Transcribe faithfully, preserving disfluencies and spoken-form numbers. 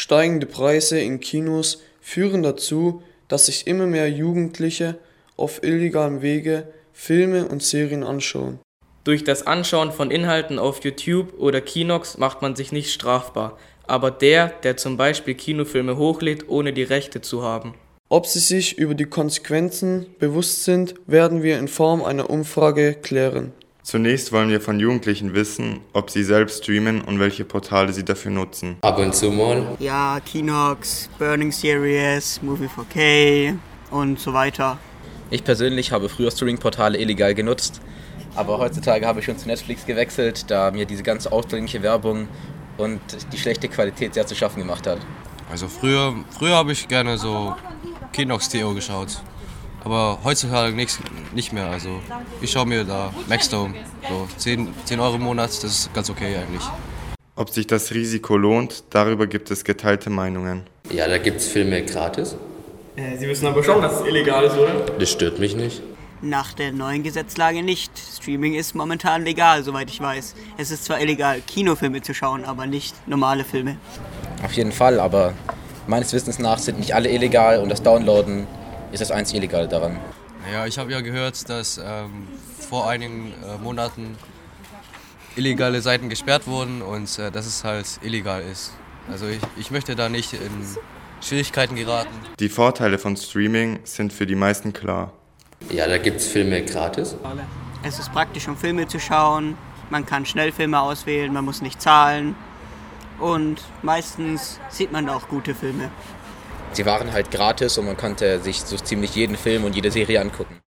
Steigende Preise in Kinos führen dazu, dass sich immer mehr Jugendliche auf illegalem Wege Filme und Serien anschauen. Durch das Anschauen von Inhalten auf YouTube oder Kinox macht man sich nicht strafbar, aber der, der zum Beispiel Kinofilme hochlädt, ohne die Rechte zu haben. Ob sie sich über die Konsequenzen bewusst sind, werden wir in Form einer Umfrage klären. Zunächst wollen wir von Jugendlichen wissen, ob sie selbst streamen und welche Portale sie dafür nutzen. Ab und zu mal. Ja, Kinox, Burning Series, Movie four K und so weiter. Ich persönlich habe früher Streaming-Portale illegal genutzt, aber heutzutage habe ich schon zu Netflix gewechselt, da mir diese ganze aufdringliche Werbung und die schlechte Qualität sehr zu schaffen gemacht hat. Also früher, früher habe ich gerne so Kinox T O geschaut, aber heutzutage nicht, nicht mehr. Also ich schaue mir da Maxdome, so zehn Euro im Monat, das ist ganz okay eigentlich. Ob sich das Risiko lohnt, darüber gibt es geteilte Meinungen. Ja, da gibt's Filme gratis. Äh, Sie wissen aber schon, dass es illegal ist, oder? Das stört mich nicht. Nach der neuen Gesetzlage nicht. Streaming ist momentan legal, soweit ich weiß. Es ist zwar illegal, Kinofilme zu schauen, aber nicht normale Filme. Auf jeden Fall, aber meines Wissens nach sind nicht alle illegal und das Downloaden ist das einzig Illegale daran. Ja, ich habe ja gehört, dass ähm, vor einigen äh, Monaten illegale Seiten gesperrt wurden und äh, dass es halt illegal ist. Also ich, ich möchte da nicht in Schwierigkeiten geraten. Die Vorteile von Streaming sind für die meisten klar. Ja, da gibt's Filme gratis. Es ist praktisch, um Filme zu schauen. Man kann schnell Filme auswählen, man muss nicht zahlen. Und meistens sieht man auch gute Filme. Sie waren halt gratis und man konnte sich so ziemlich jeden Film und jede Serie angucken.